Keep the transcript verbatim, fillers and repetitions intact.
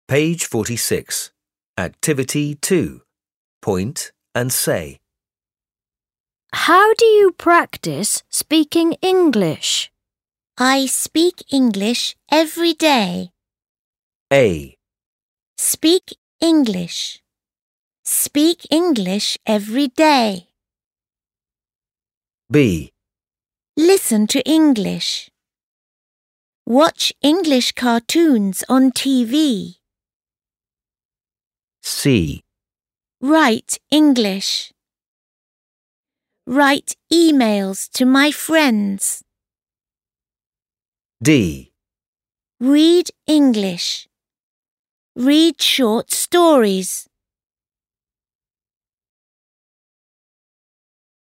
Page forty-six. Activity two. Point and say. How do you practice speaking English? I speak English every day. A. Speak English. Speak English every day. B. Listen to English. Watch English cartoons on T V. C. Write English. Write emails to my friends. D. Read English. Read short stories.